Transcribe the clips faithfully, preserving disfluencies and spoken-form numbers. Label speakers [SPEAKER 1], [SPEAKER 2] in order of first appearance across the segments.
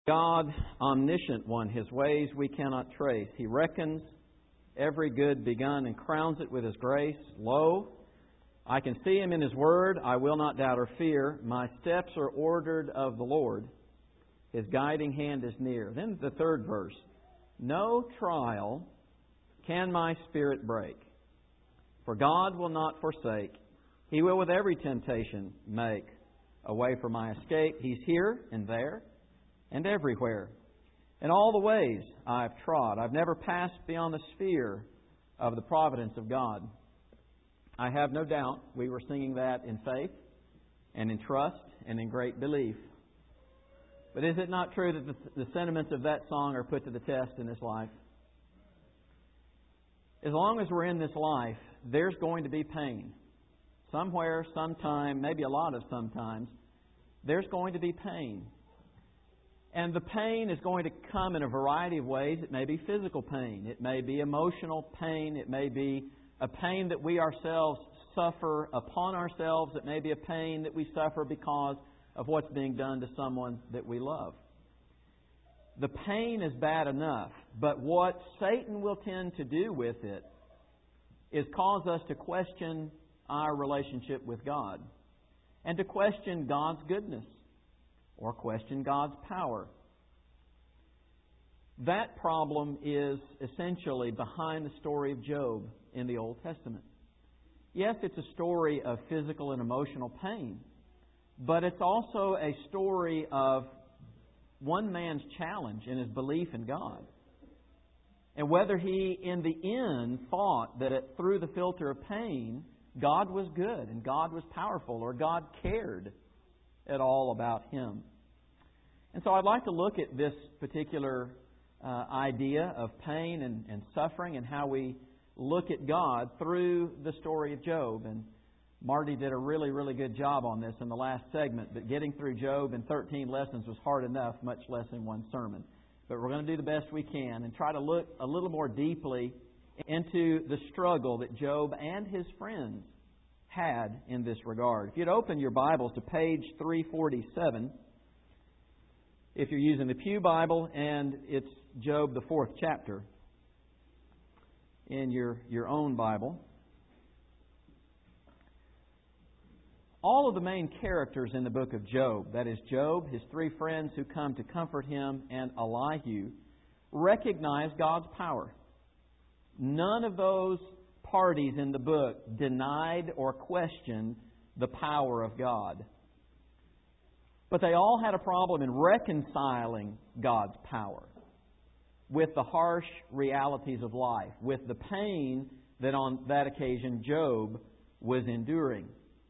[SPEAKER 1] God, omniscient one, His ways we cannot trace. He reckons every good begun and crowns it with His grace. Lo, I can see Him in His word. I will not doubt or fear. My steps are ordered of the Lord. His guiding hand is near. Then the third verse. No trial can my spirit break. For God will not forsake. He will with every temptation make a way for my escape. He's here and there and everywhere. In all the ways I've trod, I've never passed beyond the sphere of the providence of God. I have no doubt we were singing that in faith and in trust and in great belief. But is it not true that the, the sentiments of that song are put to the test in this life? As long as we're in this life, there's going to be pain. Somewhere, sometime, maybe a lot of sometimes, there's going to be pain. And the pain is going to come in a variety of ways. It may be physical pain. It may be emotional pain. It may be a pain that we ourselves suffer upon ourselves. It may be a pain that we suffer because of what's being done to someone that we love. The pain is bad enough, but what Satan will tend to do with it is cause us to question our relationship with God and to question God's goodness or question God's power. That problem is essentially behind the story of Job in the Old Testament. Yes, it's a story of physical and emotional pain, but it's also a story of one man's challenge in his belief in God. And whether he, in the end, thought that it, through the filter of pain, God was good and God was powerful or God cared at all about him. And so I'd like to look at this particular uh, idea of pain and, and suffering and how we look at God through the story of Job. And Marty did a really, really good job on this in the last segment, but getting through Job in thirteen lessons was hard enough, much less in one sermon. But we're going to do the best we can and try to look a little more deeply into the struggle that Job and his friends had in this regard. If you'd open your Bibles to page three forty-seven, if you're using the Pew Bible, and it's Job, the fourth chapter, in your, your own Bible. All of the main characters in the book of Job, that is Job, his three friends who come to comfort him, and Elihu, recognize God's power. None of those parties in the book denied or questioned the power of God. But they all had a problem in reconciling God's power with the harsh realities of life, with the pain that on that occasion Job was enduring.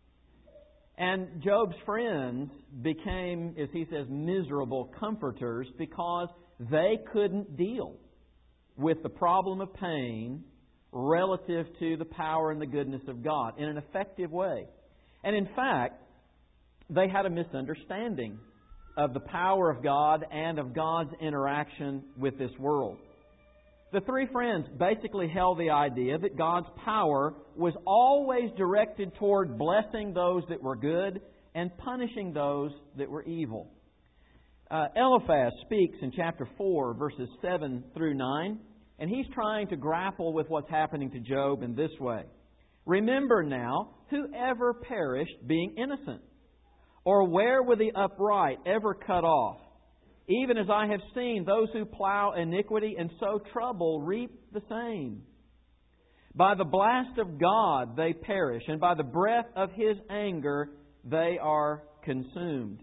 [SPEAKER 1] And Job's friends became, as he says, miserable comforters because they couldn't deal with the problem of pain relative to the power and the goodness of God in an effective way. And in fact, they had a misunderstanding of the power of God and of God's interaction with this world. The three friends basically held the idea that God's power was always directed toward blessing those that were good and punishing those that were evil. Uh, Eliphaz speaks in chapter four, verses seven through nine, and he's trying to grapple with what's happening to Job in this way. Remember now, whoever perished being innocent? Or where were the upright ever cut off? Even as I have seen those who plow iniquity and sow trouble reap the same. By the blast of God they perish, and by the breath of His anger they are consumed.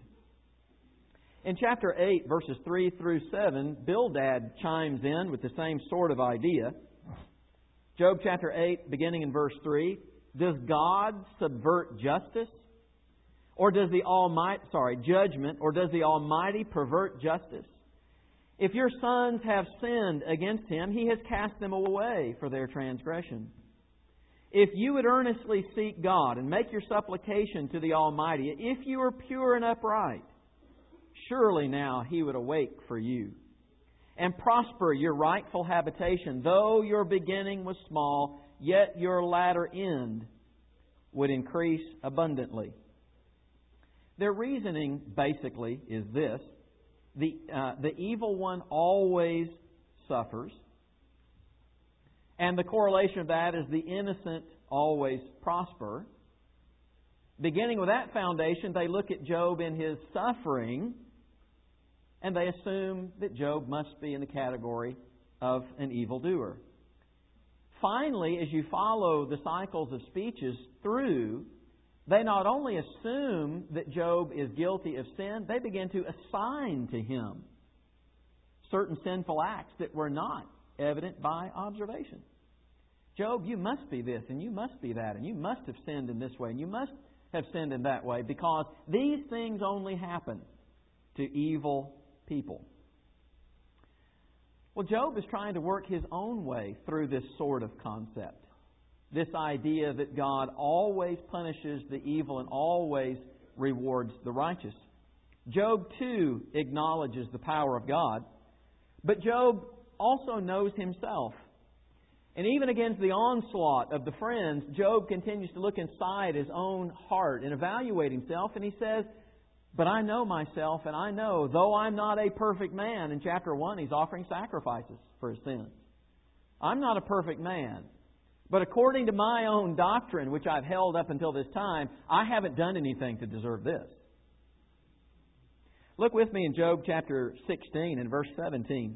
[SPEAKER 1] In chapter eight, verses three through seven, Bildad chimes in with the same sort of idea. Job chapter eight, beginning in verse three, does God subvert justice? Or does the Almighty, sorry, judgment, or does the Almighty pervert justice? If your sons have sinned against Him, He has cast them away for their transgression. If you would earnestly seek God and make your supplication to the Almighty, if you are pure and upright, surely now He would awake for you and prosper your rightful habitation. Though your beginning was small, yet your latter end would increase abundantly. Their reasoning, basically, is this. the, uh, the evil one always suffers. And the correlation of that is the innocent always prosper. Beginning with that foundation, they look at Job in his suffering, and they assume that Job must be in the category of an evildoer. Finally, as you follow the cycles of speeches through, they not only assume that Job is guilty of sin, they begin to assign to him certain sinful acts that were not evident by observation. Job, you must be this, and you must be that, and you must have sinned in this way, and you must have sinned in that way, because these things only happen to evil people. Well, Job is trying to work his own way through this sort of concept. This idea that God always punishes the evil and always rewards the righteous. Job, too, acknowledges the power of God, but Job also knows himself. And even against the onslaught of the friends, Job continues to look inside his own heart and evaluate himself, and he says, but I know myself, and I know, though I'm not a perfect man, in chapter one he's offering sacrifices for his sins. I'm not a perfect man, but according to my own doctrine, which I've held up until this time, I haven't done anything to deserve this. Look with me in Job chapter sixteen and verse seventeen.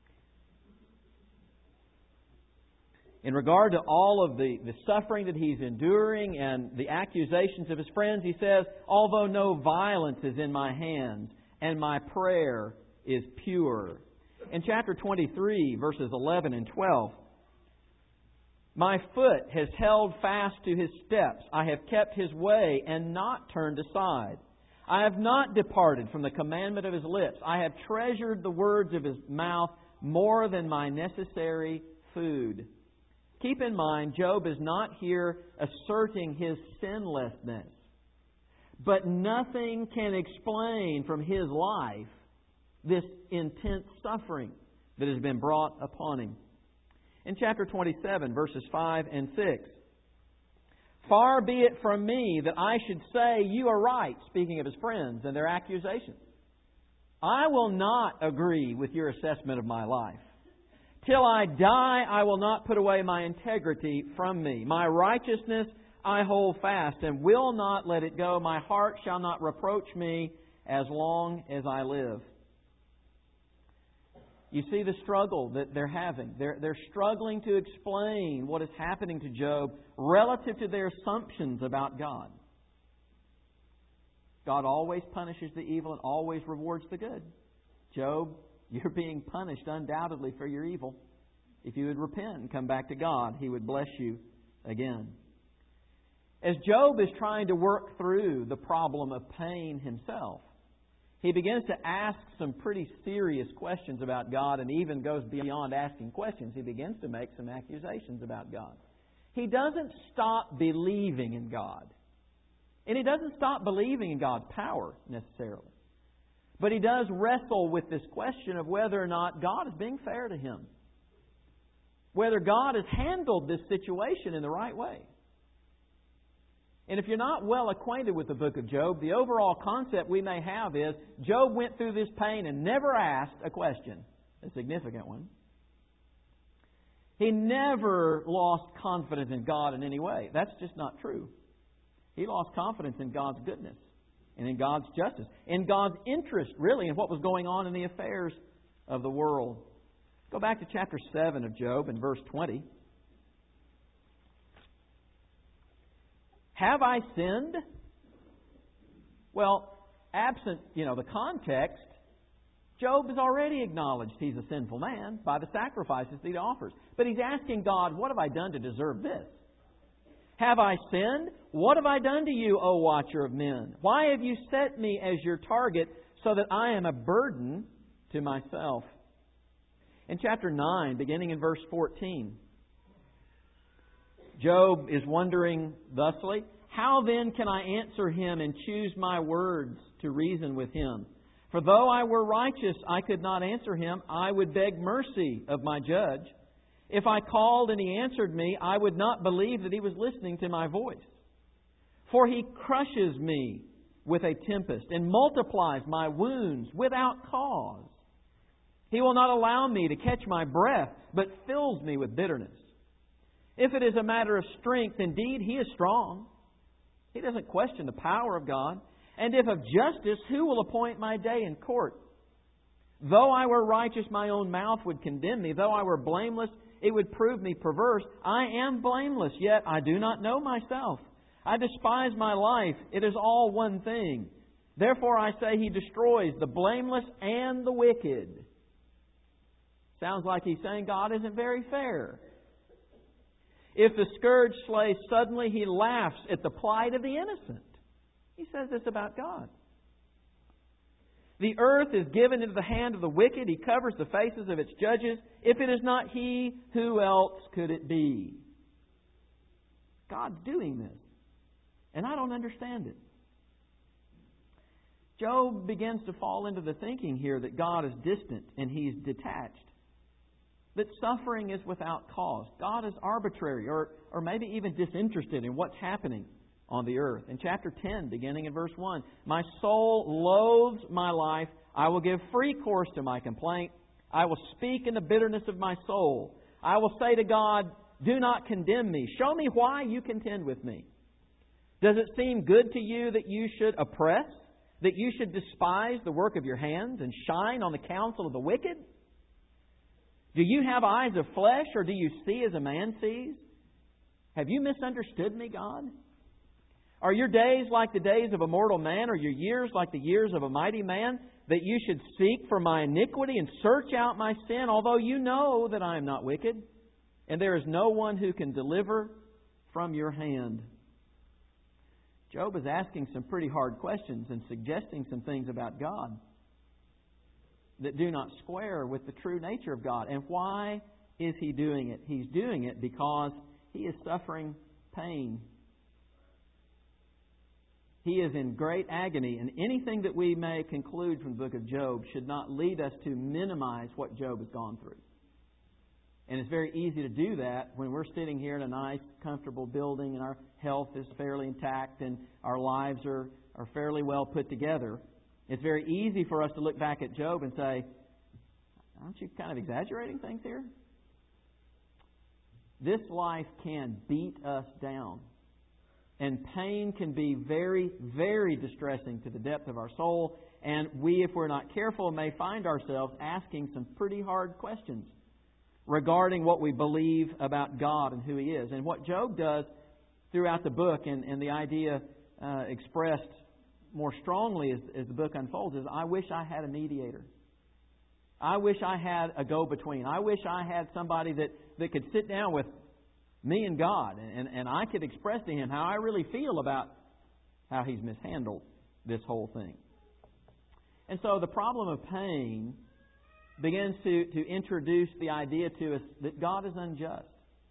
[SPEAKER 1] In regard to all of the, the suffering that he's enduring and the accusations of his friends, he says, although no violence is in my hands, and my prayer is pure. In chapter twenty-three, verses eleven and twelve, my foot has held fast to his steps. I have kept his way and not turned aside. I have not departed from the commandment of his lips. I have treasured the words of his mouth more than my necessary food. Keep in mind, Job is not here asserting his sinlessness. But nothing can explain from his life this intense suffering that has been brought upon him. In chapter twenty-seven, verses five and six, far be it from me that I should say you are right, speaking of his friends and their accusations. I will not agree with your assessment of my life. Till I die, I will not put away my integrity from me. My righteousness I hold fast and will not let it go. My heart shall not reproach me as long as I live. You see the struggle that they're having. They're, they're struggling to explain what is happening to Job relative to their assumptions about God. God always punishes the evil and always rewards the good. Job, you're being punished undoubtedly for your evil. If you would repent and come back to God, He would bless you again. As Job is trying to work through the problem of pain himself, he begins to ask some pretty serious questions about God, and even goes beyond asking questions. He begins to make some accusations about God. He doesn't stop believing in God. And he doesn't stop believing in God's power necessarily. But he does wrestle with this question of whether or not God is being fair to him. Whether God has handled this situation in the right way. And if you're not well acquainted with the book of Job, the overall concept we may have is Job went through this pain and never asked a question, a significant one. He never lost confidence in God in any way. That's just not true. He lost confidence in God's goodness and in God's justice, in God's interest, really, in what was going on in the affairs of the world. Go back to chapter seven of Job and verse twenty. Have I sinned? Well, absent, you know, the context, Job has already acknowledged he's a sinful man by the sacrifices that he offers. But he's asking God, what have I done to deserve this? Have I sinned? What have I done to you, O watcher of men? Why have you set me as your target so that I am a burden to myself? In chapter nine, beginning in verse fourteen, Job is wondering thusly, how then can I answer him and choose my words to reason with him? For though I were righteous, I could not answer him. I would beg mercy of my judge. If I called and he answered me, I would not believe that he was listening to my voice. For he crushes me with a tempest, and multiplies my wounds without cause. He will not allow me to catch my breath, but fills me with bitterness. If it is a matter of strength, indeed He is strong. He doesn't question the power of God. And if of justice, who will appoint my day in court? Though I were righteous, my own mouth would condemn me. Though I were blameless, it would prove me perverse. I am blameless, yet I do not know myself. I despise my life. It is all one thing. Therefore I say He destroys the blameless and the wicked. Sounds like He's saying God isn't very fair. If the scourge slays suddenly, He laughs at the plight of the innocent. He says this about God. The earth is given into the hand of the wicked. He covers the faces of its judges. If it is not He, who else could it be? God's doing this. And I don't understand it. Job begins to fall into the thinking here that God is distant and He's detached. That suffering is without cause. God is arbitrary or, or maybe even disinterested in what's happening on the earth. In chapter ten, beginning in verse one, my soul loathes my life. I will give free course to my complaint. I will speak in the bitterness of my soul. I will say to God, do not condemn me. Show me why you contend with me. Does it seem good to you that you should oppress? That you should despise the work of your hands and shine on the counsel of the wicked? Do you have eyes of flesh, or do you see as a man sees? Have you misunderstood me, God? Are your days like the days of a mortal man, or your years like the years of a mighty man, that you should seek for my iniquity and search out my sin, although you know that I am not wicked, and there is no one who can deliver from your hand? Job is asking some pretty hard questions and suggesting some things about God that do not square with the true nature of God. And why is he doing it? He's doing it because he is suffering pain. He is in great agony, and anything that we may conclude from the book of Job should not lead us to minimize what Job has gone through. And it's very easy to do that when we're sitting here in a nice, comfortable building and our health is fairly intact and our lives are, are fairly well put together. It's very easy for us to look back at Job and say, aren't you kind of exaggerating things here? This life can beat us down. And pain can be very, very distressing to the depth of our soul. And we, if we're not careful, may find ourselves asking some pretty hard questions regarding what we believe about God and who He is. And what Job does throughout the book, and, and the idea uh, expressed more strongly as, as the book unfolds, is I wish I had a mediator. I wish I had a go-between. I wish I had somebody that, that could sit down with me and God, and, and I could express to Him how I really feel about how He's mishandled this whole thing. And so the problem of pain begins to, to introduce the idea to us that God is unjust.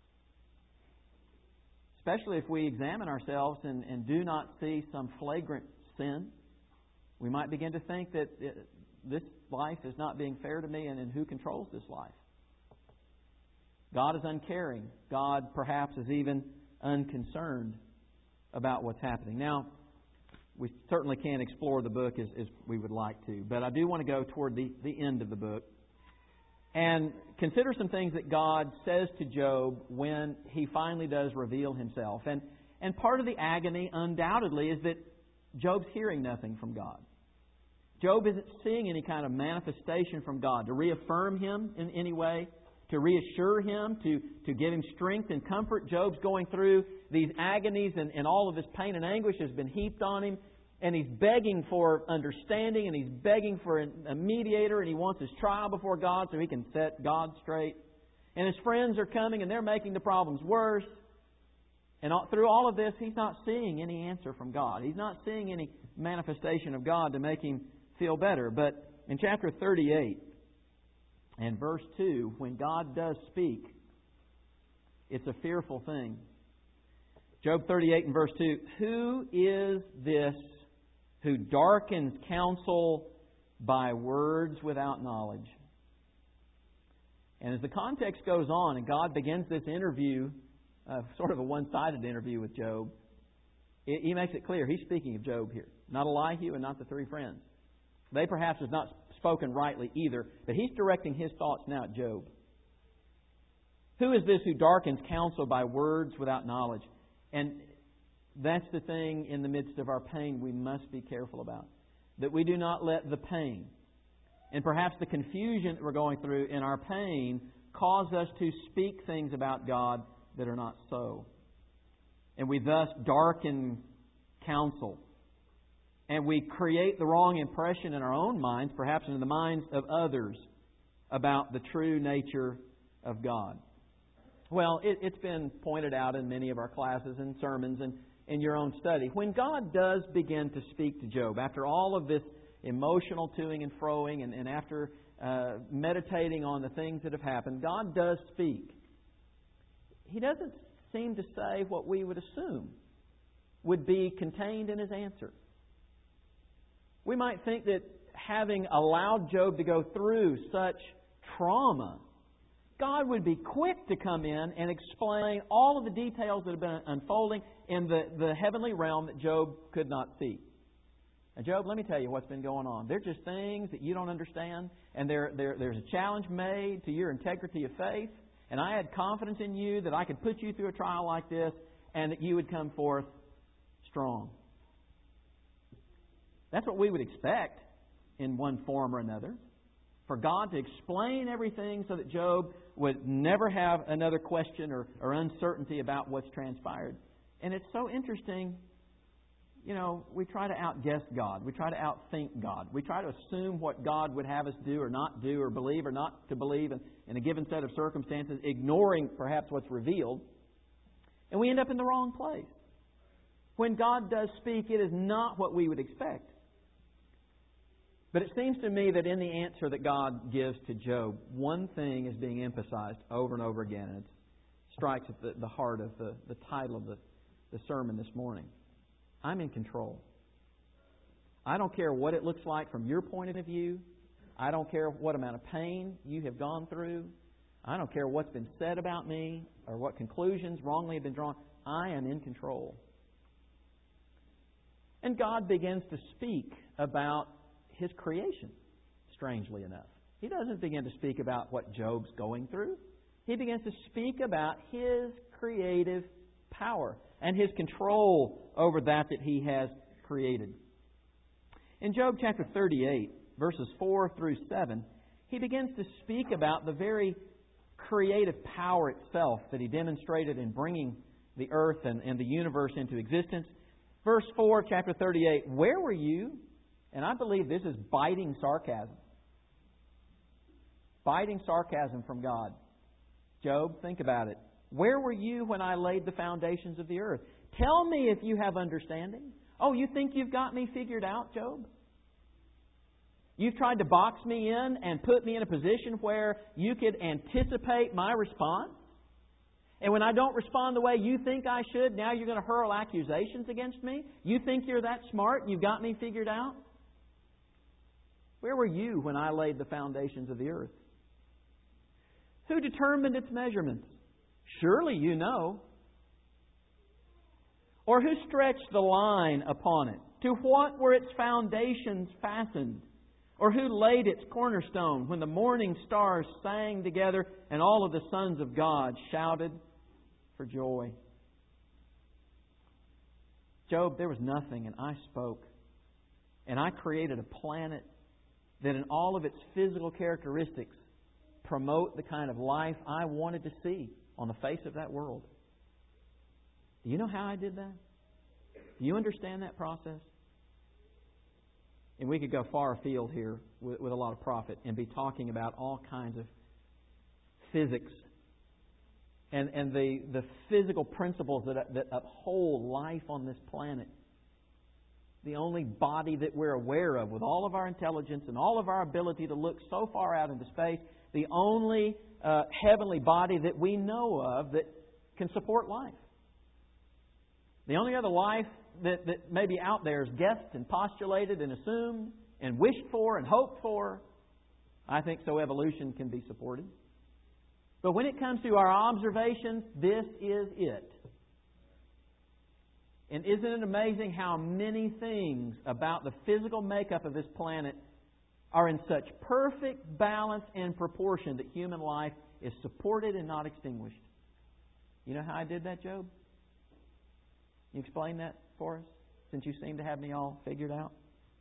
[SPEAKER 1] Especially if we examine ourselves and, and do not see some flagrant sin. We might begin to think that it, this life is not being fair to me, and, and who controls this life? God is uncaring. God perhaps is even unconcerned about what's happening. Now, we certainly can't explore the book as, as we would like to, but I do want to go toward the, the end of the book and consider some things that God says to Job when he finally does reveal Himself. And, and part of the agony, undoubtedly, is that Job's hearing nothing from God. Job isn't seeing any kind of manifestation from God to reaffirm Him in any way, to reassure him, to, to give him strength and comfort. Job's going through these agonies, and, and all of his pain and anguish has been heaped on him. And he's begging for understanding, and he's begging for a mediator, and he wants his trial before God so he can set God straight. And his friends are coming, and they're making the problems worse. And all, through all of this, he's not seeing any answer from God. He's not seeing any manifestation of God to make him feel better. But in chapter thirty-eight, and verse two, when God does speak, it's a fearful thing. Job thirty-eight and verse two, who is this who darkens counsel by words without knowledge? And as the context goes on and God begins this interview, uh, sort of a one-sided interview with Job, it, He makes it clear He's speaking of Job here. not Elihu and not the three friends. They perhaps have not spoken rightly either, but he's directing his thoughts now at Job. Who is this who darkens counsel by words without knowledge? And that's the thing in the midst of our pain we must be careful about. That we do not let the pain and perhaps the confusion that we're going through in our pain cause us to speak things about God that are not so. And we thus darken counsel. And we create the wrong impression in our own minds, perhaps in the minds of others, about the true nature of God. Well, it, it's been pointed out in many of our classes and sermons and in your own study. When God does begin to speak to Job, after all of this emotional toing and froing, and, and after uh, meditating on the things that have happened, God does speak. He doesn't seem to say what we would assume would be contained in His answer. We might think that having allowed Job to go through such trauma, God would be quick to come in and explain all of the details that have been unfolding in the, the heavenly realm that Job could not see. Now, Job, let me tell you what's been going on. They're just things that you don't understand, and there, there, there's a challenge made to your integrity of faith, and I had confidence in you that I could put you through a trial like this and that you would come forth strong. That's what we would expect in one form or another. For God to explain everything so that Job would never have another question or, or uncertainty about what's transpired. And it's so interesting, you know, we try to outguess God. We try to outthink God. We try to assume what God would have us do or not do or believe or not to believe in, in a given set of circumstances, ignoring perhaps what's revealed. And we end up in the wrong place. When God does speak, it is not what we would expect. But it seems to me that in the answer that God gives to Job, one thing is being emphasized over and over again, and it strikes at the, the heart of the, the title of the, the sermon this morning. I'm in control. I don't care what it looks like from your point of view. I don't care what amount of pain you have gone through. I don't care what's been said about me or what conclusions wrongly have been drawn. I am in control. And God begins to speak about His creation, strangely enough. He doesn't begin to speak about what Job's going through. He begins to speak about His creative power and His control over that that He has created. In Job chapter thirty-eight, verses four through seven, he begins to speak about the very creative power itself that He demonstrated in bringing the earth and, and the universe into existence. Verse four, chapter thirty-eight, where were you? And I believe this is biting sarcasm. Biting sarcasm from God. Job, think about it. Where were you when I laid the foundations of the earth? Tell me if you have understanding. Oh, you think you've got me figured out, Job? You've tried to box me in and put me in a position where you could anticipate my response? And when I don't respond the way you think I should, now you're going to hurl accusations against me? You think you're that smart and you've got me figured out? Where were you when I laid the foundations of the earth? Who determined its measurements? Surely you know. Or who stretched the line upon it? To what were its foundations fastened? Or who laid its cornerstone when the morning stars sang together and all of the sons of God shouted for joy? Job, there was nothing, and I spoke. And I created a planet that in all of its physical characteristics promote the kind of life I wanted to see on the face of that world. Do you know how I did that? Do you understand that process? And we could go far afield here with, with a lot of profit and be talking about all kinds of physics and, and the, the physical principles that, that uphold life on this planet. The only body that we're aware of with all of our intelligence and all of our ability to look so far out into space, the only uh, heavenly body that we know of that can support life. The only other life that, that may be out there is guessed and postulated and assumed and wished for and hoped for. I think so evolution can be supported. But when it comes to our observations, this is it. And isn't it amazing how many things about the physical makeup of this planet are in such perfect balance and proportion that human life is supported and not extinguished? You know how I did that, Job? You explain that for us, since you seem to have me all figured out?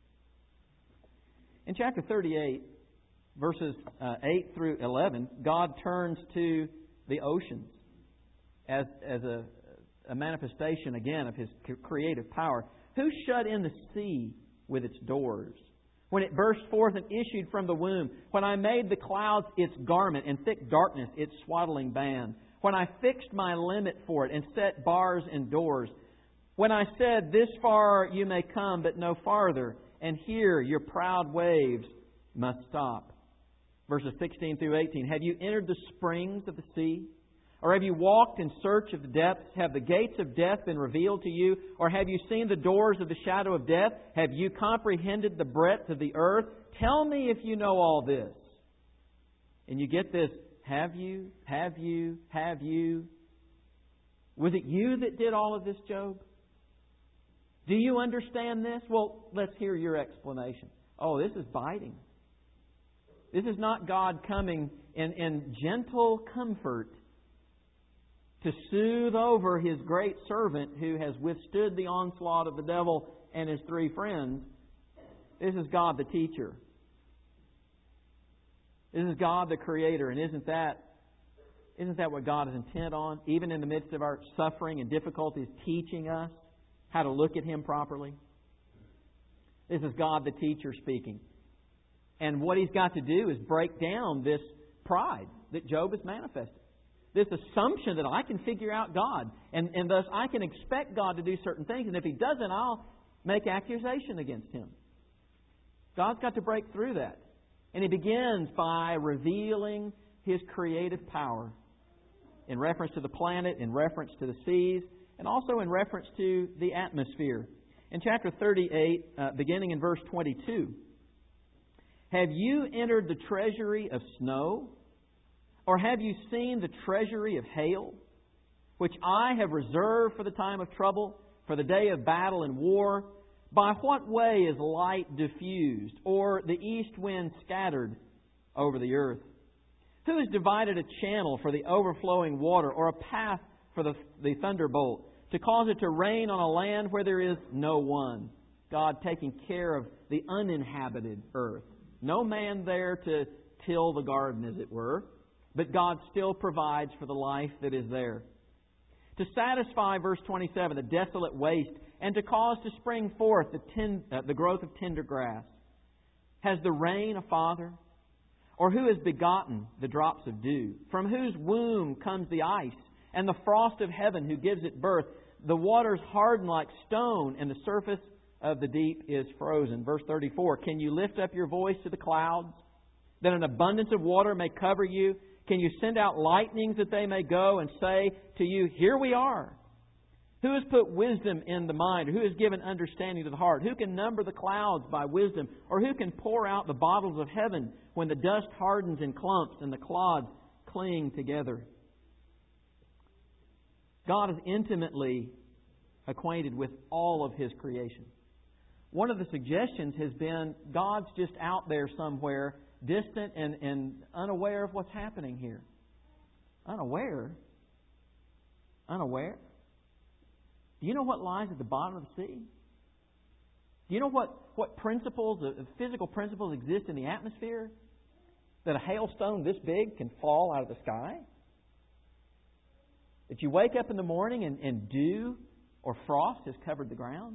[SPEAKER 1] In chapter thirty-eight, verses uh, eight through eleven, God turns to the oceans as, as a, a manifestation, again, of His creative power. Who shut in the sea with its doors, when it burst forth and issued from the womb? When I made the clouds its garment and thick darkness its swaddling band? When I fixed my limit for it and set bars and doors? When I said, this far you may come, but no farther, and here your proud waves must stop. Verses sixteen through eighteen. Have you entered the springs of the sea? Or have you walked in search of the depths? Have the gates of death been revealed to you? Or have you seen the doors of the shadow of death? Have you comprehended the breadth of the earth? Tell me if you know all this. And you get this, have you, have you, have you? Was it you that did all of this, Job? Do you understand this? Well, let's hear your explanation. Oh, this is biting. This is not God coming in, in gentle comfort to soothe over His great servant who has withstood the onslaught of the devil and his three friends. This is God the teacher. This is God the Creator. And isn't that, isn't that what God is intent on? Even in the midst of our suffering and difficulties, teaching us how to look at Him properly. This is God the teacher speaking. And what He's got to do is break down this pride that Job has manifested. This assumption that I can figure out God. And, and thus I can expect God to do certain things. And if He doesn't, I'll make accusation against Him. God's got to break through that. And He begins by revealing His creative power in reference to the planet, in reference to the seas, and also in reference to the atmosphere. In chapter thirty-eight, uh, beginning in verse twenty-two, have you entered the treasury of snow? Or have you seen the treasury of hail, which I have reserved for the time of trouble, for the day of battle and war? By what way is light diffused, or the east wind scattered over the earth? Who has divided a channel for the overflowing water, or a path for the, the thunderbolt, to cause it to rain on a land where there is no one? God taking care of the uninhabited earth. No man there to till the garden, as it were. But God still provides for the life that is there. To satisfy, verse twenty-seven, the desolate waste, and to cause to spring forth the, ten, uh, the growth of tender grass. Has the rain a father? Or who has begotten the drops of dew? From whose womb comes the ice, and the frost of heaven who gives it birth? The waters harden like stone, and the surface of the deep is frozen. Verse thirty-four, can you lift up your voice to the clouds, that an abundance of water may cover you? Can you send out lightnings that they may go and say to you, here we are? Who has put wisdom in the mind? Or who has given understanding to the heart? Who can number the clouds by wisdom? Or who can pour out the bottles of heaven when the dust hardens in clumps and the clods cling together? God is intimately acquainted with all of His creation. One of the suggestions has been God's just out there somewhere, distant and, and unaware of what's happening here. Unaware? Unaware? Do you know what lies at the bottom of the sea? Do you know what, what principles, uh, physical principles exist in the atmosphere? That a hailstone this big can fall out of the sky? That you wake up in the morning and, and dew or frost has covered the ground?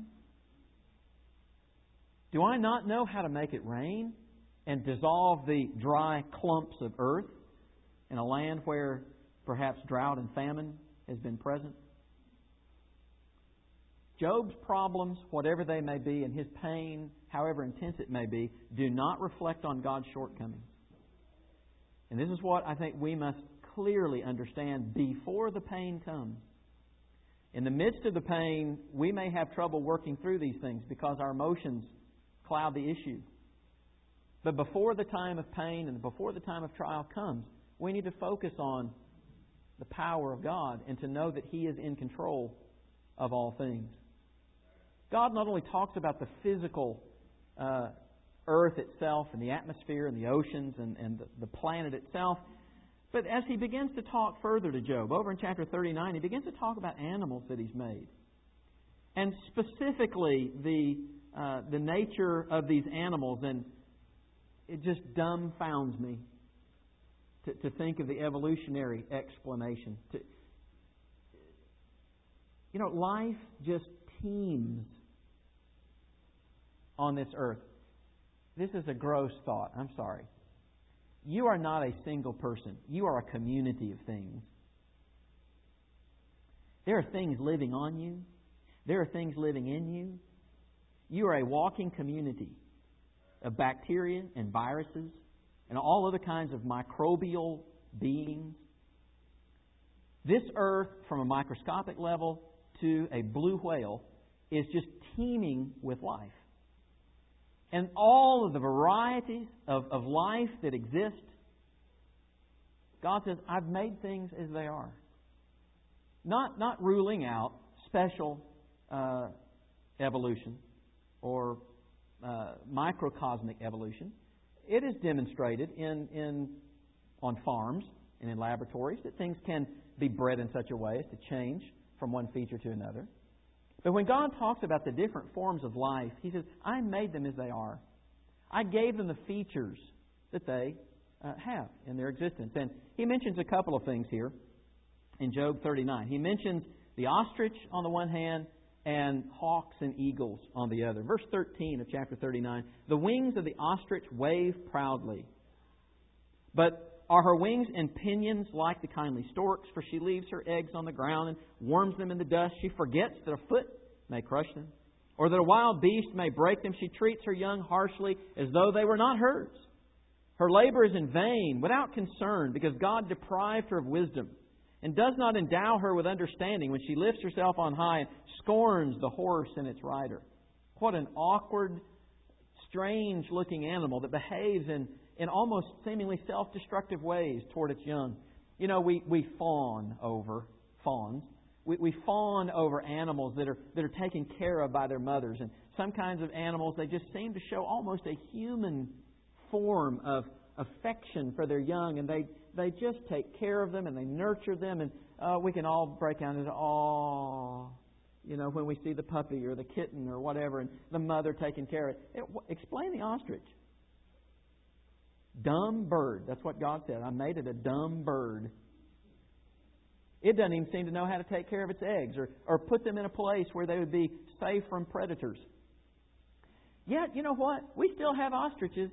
[SPEAKER 1] Do I not know how to make it rain and dissolve the dry clumps of earth in a land where perhaps drought and famine has been present? Job's problems, whatever they may be, and his pain, however intense it may be, do not reflect on God's shortcomings. And this is what I think we must clearly understand before the pain comes. In the midst of the pain, we may have trouble working through these things because our emotions cloud the issue. But before the time of pain and before the time of trial comes, we need to focus on the power of God and to know that He is in control of all things. God not only talks about the physical uh, earth itself and the atmosphere and the oceans and, and the, the planet itself, but as He begins to talk further to Job, over in chapter thirty-nine, He begins to talk about animals that He's made. And specifically the, uh, the nature of these animals, and it just dumbfounds me to, to think of the evolutionary explanation. To, you know, life just teems on this earth. This is a gross thought. I'm sorry. You are not a single person. You are a community of things. There are things living on you. There are things living in you. You are a walking community of bacteria and viruses and all other kinds of microbial beings. This earth, from a microscopic level to a blue whale, is just teeming with life. And all of the varieties of, of life that exist, God says, I've made things as they are. Not, not ruling out special uh, evolution or uh, microcosmic evolution. It is demonstrated in, in on farms and in laboratories that things can be bred in such a way as to change from one feature to another. But when God talks about the different forms of life, He says, I made them as they are. I gave them the features that they uh, have in their existence. And He mentions a couple of things here in Job thirty-nine. He mentions the ostrich on the one hand and hawks and eagles on the other. Verse thirteen of chapter thirty-nine, the wings of the ostrich wave proudly. But are her wings and pinions like the kindly storks? For she leaves her eggs on the ground and warms them in the dust. She forgets that a foot may crush them, or that a wild beast may break them. She treats her young harshly as though they were not hers. Her labor is in vain, without concern, because God deprived her of wisdom, and does not endow her with understanding when she lifts herself on high and scorns the horse and its rider. What an awkward, strange-looking animal that behaves in in almost seemingly self-destructive ways toward its young. You know, we, we fawn over fawns. We, we fawn over animals that are that are taken care of by their mothers. And some kinds of animals, they just seem to show almost a human form of affection for their young. And they, they just take care of them and they nurture them. And uh, we can all break down into awe, you know, when we see the puppy or the kitten or whatever, and the mother taking care of it. it explain the ostrich. Dumb bird. That's what God said. I made it a dumb bird. It doesn't even seem to know how to take care of its eggs or, or put them in a place where they would be safe from predators. Yet, you know what? We still have ostriches.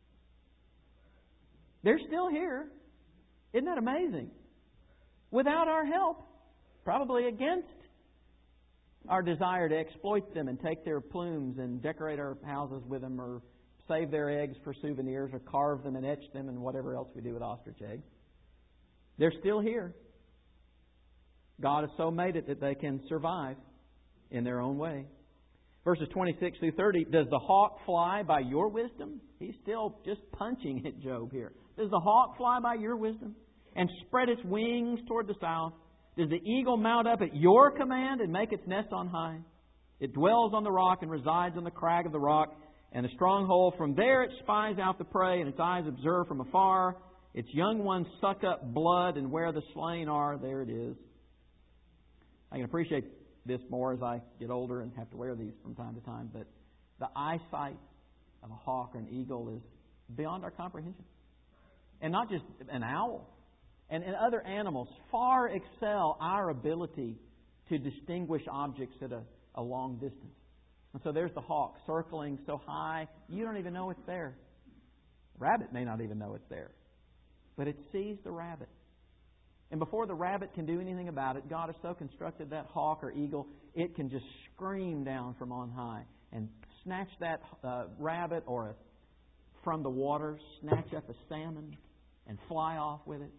[SPEAKER 1] They're still here. Isn't that amazing? Without our help. Probably against our desire to exploit them and take their plumes and decorate our houses with them, or save their eggs for souvenirs, or carve them and etch them and whatever else we do with ostrich eggs. They're still here. God has so made it that they can survive in their own way. Verses twenty-six through thirty, does the hawk fly by your wisdom? He's still just punching at Job here. Does the hawk fly by your wisdom and spread its wings toward the south? Does the eagle mount up at your command and make its nest on high? It dwells on the rock and resides on the crag of the rock and a stronghold. From there it spies out the prey, and its eyes observe from afar. Its young ones suck up blood, and where the slain are, there it is. I can appreciate this more as I get older and have to wear these from time to time, but the eyesight of a hawk or an eagle is beyond our comprehension. And not just an owl. And, and other animals far excel our ability to distinguish objects at a, a long distance. And so there's the hawk circling so high, you don't even know it's there. Rabbit may not even know it's there. But it sees the rabbit. And before the rabbit can do anything about it, God has so constructed that hawk or eagle, it can just scream down from on high and snatch that uh, rabbit or a, from the water, snatch up a salmon and fly off with it.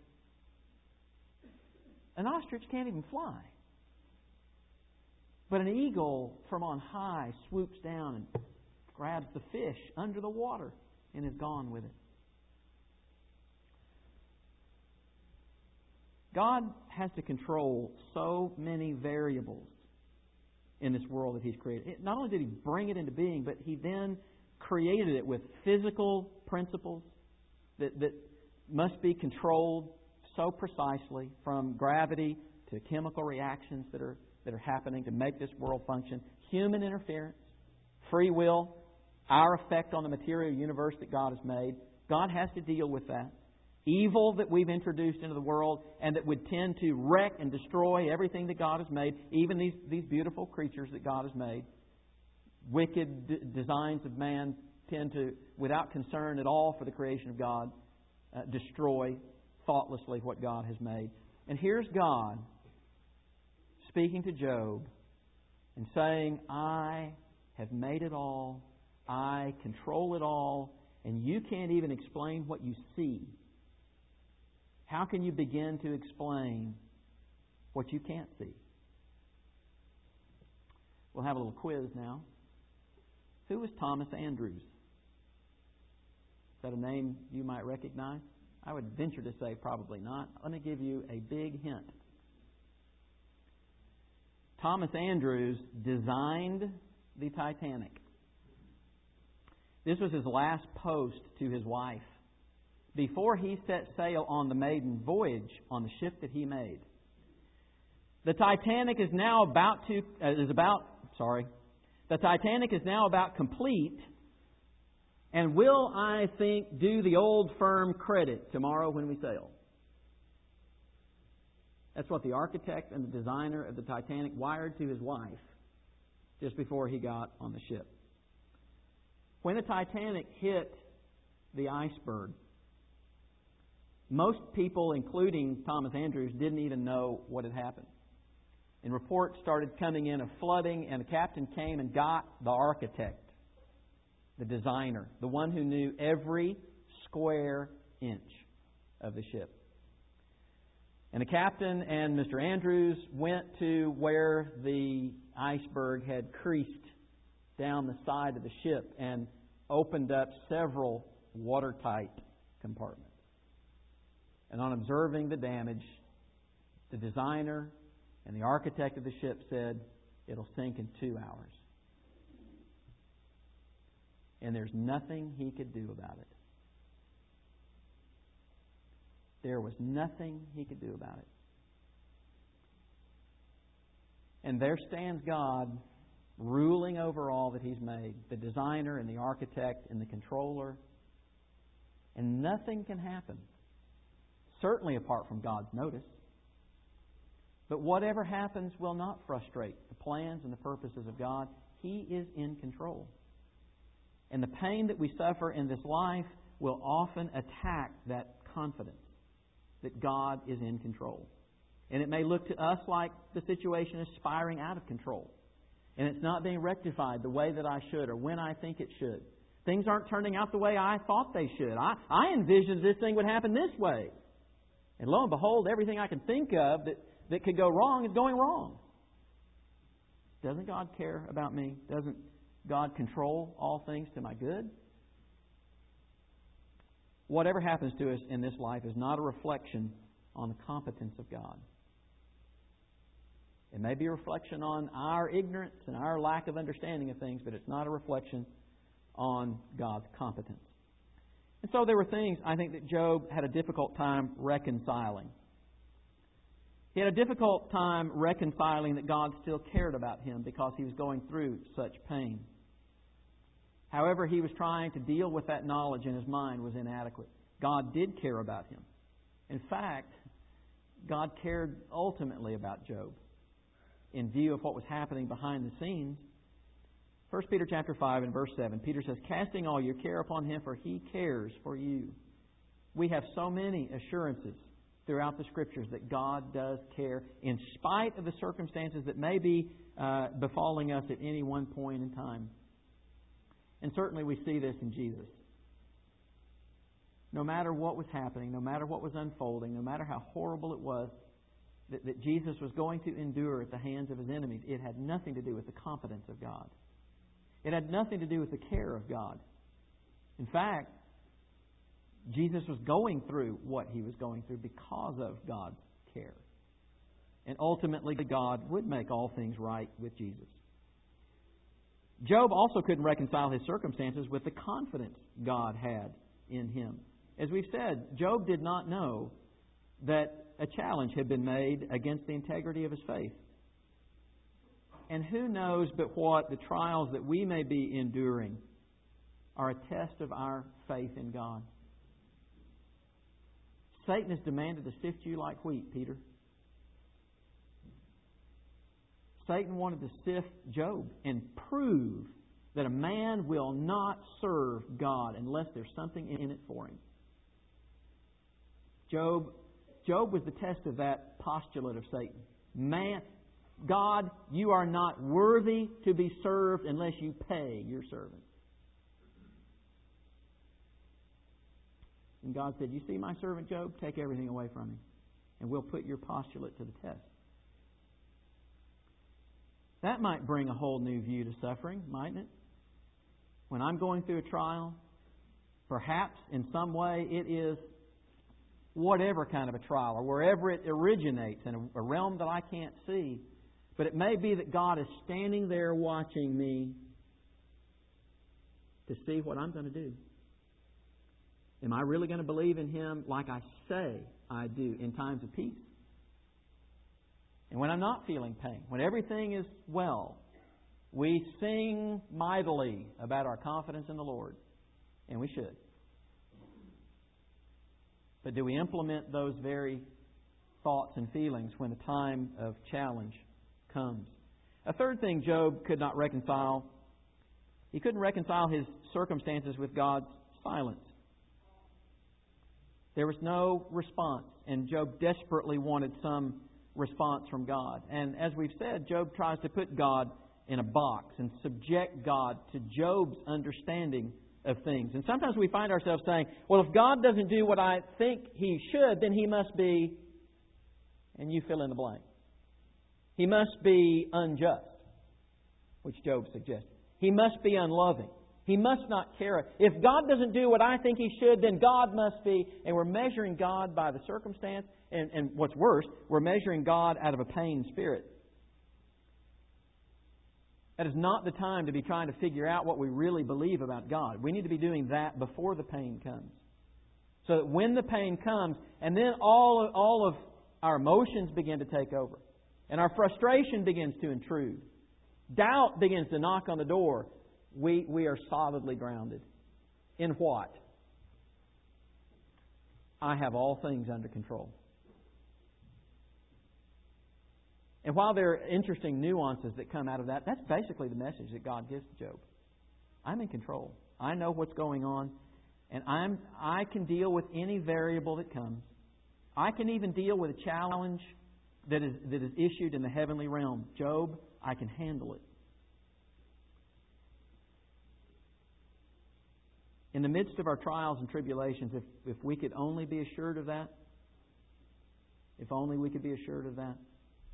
[SPEAKER 1] An ostrich can't even fly. But an eagle from on high swoops down and grabs the fish under the water and is gone with it. God has to control so many variables in this world that He's created. It, not only did He bring it into being, but He then created it with physical principles that, that must be controlled so precisely, from gravity to chemical reactions that are that are happening to make this world function. Human interference, free will, our effect on the material universe that God has made. God has to deal with that. Evil that we've introduced into the world and that would tend to wreck and destroy everything that God has made, even these, these beautiful creatures that God has made. Wicked d- designs of man tend to, without concern at all for the creation of God, uh, destroy thoughtlessly what God has made. And here's God speaking to Job and saying, I have made it all, I control it all, and you can't even explain what you see. How can you begin to explain what you can't see? We'll have a little quiz now. Who was Thomas Andrews? Is that a name you might recognize? I would venture to say probably not. Let me give you a big hint. Thomas Andrews designed the Titanic. This was his last post to his wife before he set sail on the maiden voyage on the ship that he made. The Titanic is now about to uh, is about sorry. The Titanic is now about complete, and will, I think, do the old firm credit tomorrow when we sail. That's what the architect and the designer of the Titanic wired to his wife just before he got on the ship. When the Titanic hit the iceberg, most people, including Thomas Andrews, didn't even know what had happened. And reports started coming in of flooding, and the captain came and got the architect, the designer, the one who knew every square inch of the ship. And the captain and Mister Andrews went to where the iceberg had creased down the side of the ship and opened up several watertight compartments. And on observing the damage, the designer and the architect of the ship said, it'll sink in two hours. And there's nothing he could do about it. There was nothing he could do about it. And there stands God ruling over all that He's made, the designer and the architect and the controller. And nothing can happen, certainly apart from God's notice. But whatever happens will not frustrate the plans and the purposes of God. He is in control. And the pain that we suffer in this life will often attack that confidence that God is in control. And it may look to us like the situation is spiraling out of control. And it's not being rectified the way that I should or when I think it should. Things aren't turning out the way I thought they should. I, I envisioned this thing would happen this way. And lo and behold, everything I can think of that, that could go wrong is going wrong. Doesn't God care about me? Doesn't God control all things to my good? Whatever happens to us in this life is not a reflection on the competence of God. It may be a reflection on our ignorance and our lack of understanding of things, but it's not a reflection on God's competence. And so there were things, I think, that Job had a difficult time reconciling. He had a difficult time reconciling that God still cared about him because he was going through such pain. However, he was trying to deal with that knowledge and his mind was inadequate. God did care about him. In fact, God cared ultimately about Job in view of what was happening behind the scenes. First Peter chapter five and verse seven, Peter says, casting all your care upon Him, for He cares for you. We have so many assurances throughout the Scriptures that God does care in spite of the circumstances that may be uh, befalling us at any one point in time. And certainly we see this in Jesus. No matter what was happening, no matter what was unfolding, no matter how horrible it was that, that Jesus was going to endure at the hands of His enemies, it had nothing to do with the competence of God. It had nothing to do with the care of God. In fact, Jesus was going through what He was going through because of God's care. And ultimately, God would make all things right with Jesus. Job also couldn't reconcile his circumstances with the confidence God had in him. As we've said, Job did not know that a challenge had been made against the integrity of his faith. And who knows but what the trials that we may be enduring are a test of our faith in God. Satan has demanded to sift you like wheat, Peter. Satan wanted to sift Job and prove that a man will not serve God unless there's something in it for him. Job, Job was the test of that postulate of Satan. Man, God, you are not worthy to be served unless you pay your servant. And God said, you see my servant Job? Take everything away from him, and we'll put your postulate to the test. That might bring a whole new view to suffering, mightn't it? When I'm going through a trial, perhaps in some way it is whatever kind of a trial, or wherever it originates in a, a realm that I can't see. But it may be that God is standing there watching me to see what I'm going to do. Am I really going to believe in Him like I say I do in times of peace? And when I'm not feeling pain, when everything is well, we sing mightily about our confidence in the Lord. And we should. But do we implement those very thoughts and feelings when the time of challenge comes? A third thing Job could not reconcile, he couldn't reconcile his circumstances with God's silence. There was no response, and Job desperately wanted some response from God. And as we've said, Job tries to put God in a box and subject God to Job's understanding of things. And sometimes we find ourselves saying, well, if God doesn't do what I think He should, then He must be, and you fill in the blank. He must be unjust, which Job suggested. He must be unloving. He must not care. If God doesn't do what I think He should, then God must be. And we're measuring God by the circumstance. And, and what's worse, we're measuring God out of a pain spirit. That is not the time to be trying to figure out what we really believe about God. We need to be doing that before the pain comes. So that when the pain comes, and then all of, all of our emotions begin to take over. And our frustration begins to intrude. Doubt begins to knock on the door. We, we are solidly grounded. In what? I have all things under control. And while there are interesting nuances that come out of that, that's basically the message that God gives to Job. I'm in control. I know what's going on, and I'm I can deal with any variable that comes. I can even deal with a challenge that is that is issued in the heavenly realm. Job, I can handle it. In the midst of our trials and tribulations, if, if we could only be assured of that, if only we could be assured of that,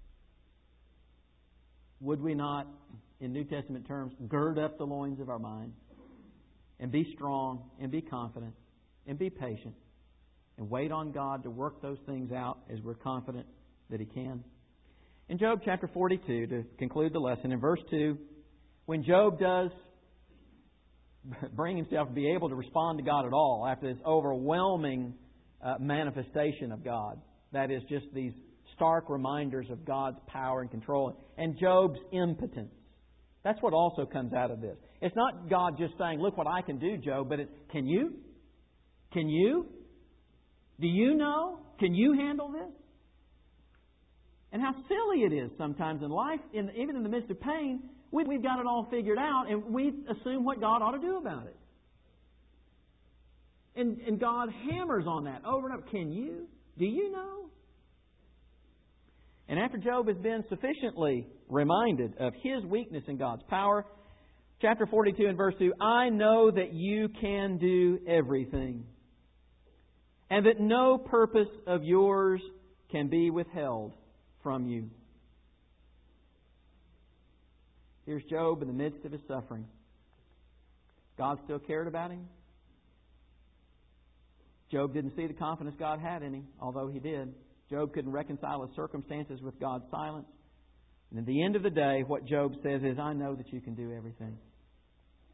[SPEAKER 1] would we not, in New Testament terms, gird up the loins of our mind and be strong and be confident and be patient and wait on God to work those things out as we're confident that He can? In Job chapter forty-two, to conclude the lesson, in verse two, when Job does bring himself to be able to respond to God at all after this overwhelming uh, manifestation of God, that is just these stark reminders of God's power and control, and Job's impotence. That's what also comes out of this. It's not God just saying, look what I can do, Job, but it's, can you? Can you? Do you know? Can you handle this? And how silly it is sometimes in life, in, even in the midst of pain, we, we've got it all figured out, and we assume what God ought to do about it. And, and God hammers on that over and over. Can you? Do you know? And after Job has been sufficiently reminded of his weakness in God's power, chapter forty-two and verse two, I know that you can do everything, and that no purpose of yours can be withheld from you. Here's Job in the midst of his suffering. God still cared about him. Job didn't see the confidence God had in him, although he did. Job couldn't reconcile his circumstances with God's silence. And at the end of the day, what Job says is, I know that you can do everything.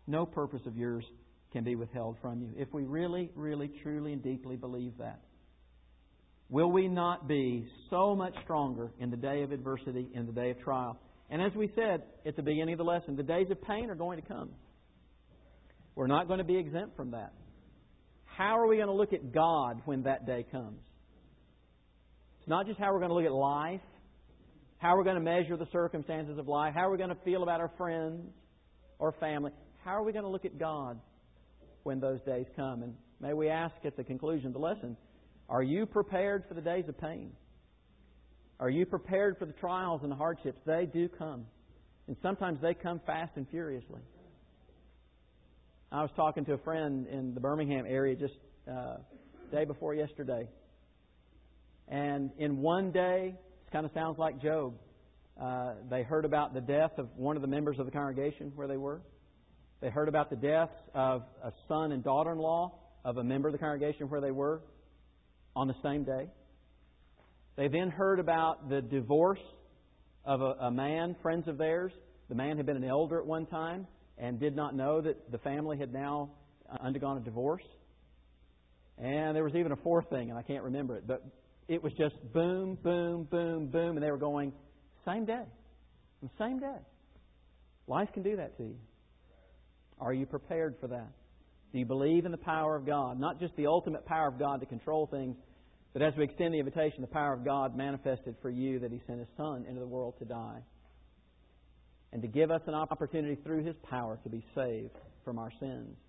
[SPEAKER 1] No purpose of yours can be withheld from you. If we really, really, truly, and deeply believe that, will we not be so much stronger in the day of adversity, in the day of trial? And as we said at the beginning of the lesson, the days of pain are going to come. We're not going to be exempt from that. How are we going to look at God when that day comes? It's not just how we're going to look at life, how we're going to measure the circumstances of life, how we're going to feel about our friends or family. How are we going to look at God when those days come? And may we ask at the conclusion of the lesson, are you prepared for the days of pain? Are you prepared for the trials and the hardships? They do come. And sometimes they come fast and furiously. I was talking to a friend in the Birmingham area just uh, day before yesterday. And in one day, it kind of sounds like Job. Uh, they heard about the death of one of the members of the congregation where they were. They heard about the deaths of a son and daughter-in-law of a member of the congregation where they were on the same day. They then heard about the divorce of a, a man, friends of theirs. The man had been an elder at one time and did not know that the family had now undergone a divorce. And there was even a fourth thing, and I can't remember it. But it was just boom, boom, boom, boom, and they were going, same day. The same day. Life can do that to you. Are you prepared for that? Do you believe in the power of God? Not just the ultimate power of God to control things, but as we extend the invitation, the power of God manifested for you that He sent His Son into the world to die. And to give us an opportunity through His power to be saved from our sins.